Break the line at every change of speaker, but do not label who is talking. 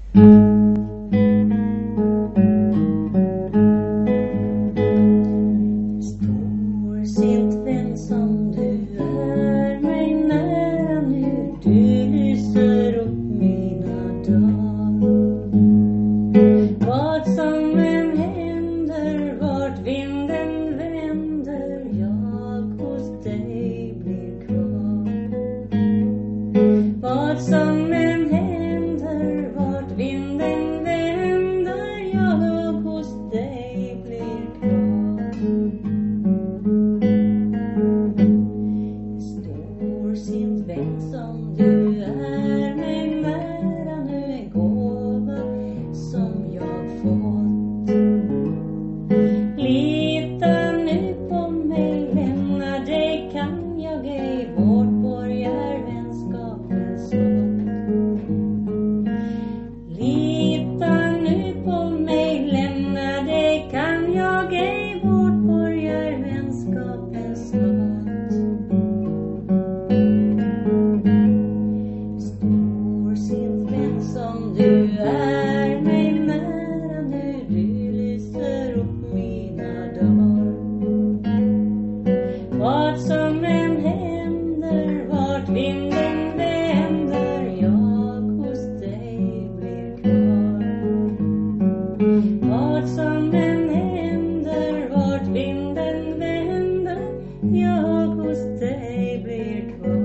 Står sent vän som du är mig nära nu, du lyser upp mina dagar. Vad som än händer, vart vinden vänder, jag hos dig blir kvar. Vad som än händer, vart vinden vänder, jag hos dig blir kvar. Står sent vän som du är mig nära nu, en gåva som jag fått. Lita nu på mig, lämna dig kan jag ej, vårt borgar vänskapens slott. Lita nu på mig, lämna dig kan jag ej, vårt borgar vänskapens slott. Står sent vän som du är mig nära nu, du lyser upp mina dagar. Vad som än händer, vart vinden vänder, jag hos dig blir kvar. Vad som än händer, vart vinden vänder, jag hos dig blir kvar.